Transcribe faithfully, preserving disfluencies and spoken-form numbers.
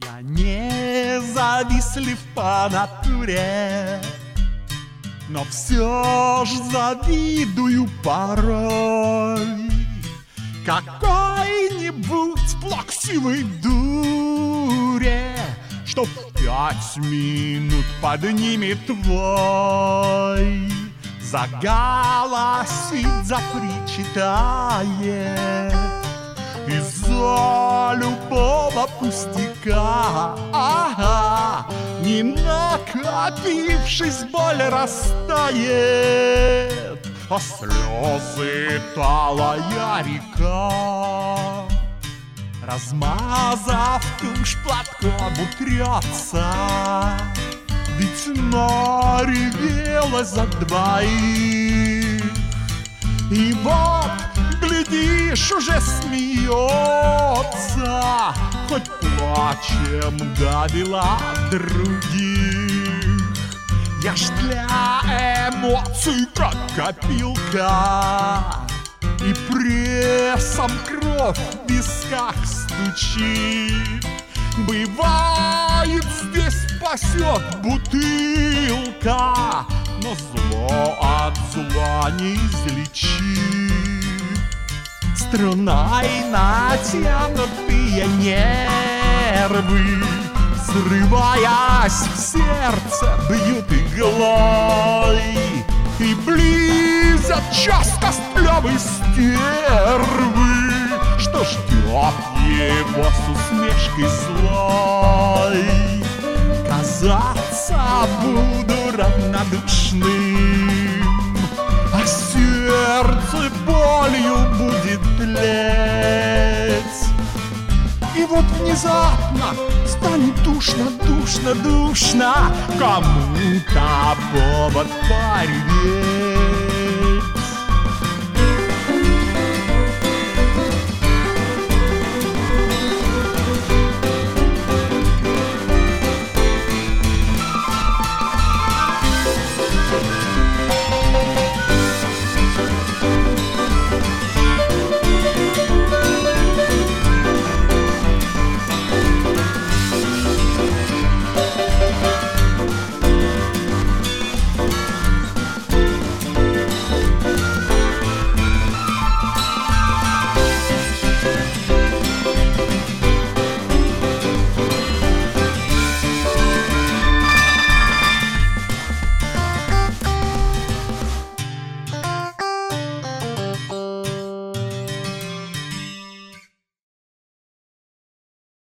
Я не завистлив по натуре, но все ж завидую порой какой-нибудь плаксивой дуре, что в пять минут поднимет твой, заголосит, запричитает из-за любого пустяка. Ага, не накопившись, боль растает, а слезы талая река, размазав тушь платком, утрется, ведь наревелась за двоих. И вот, глядишь, уже смеется, хоть плачем довела других. Я ж для эмоций как копилка, и прессом кровь в висках стучит. Бывает, здесь спасет бутылка, но зло от зла не излечит. Струной натянутые нервы, срываясь в сердце, бьют иглой, и близят час костлявой стервы, что ждет его с усмешкой злой. Казаться буду равнодушным, а сердце болью будет тлеть. И вот внезапно станет душно, душно, душно, кому-то повод пореветь.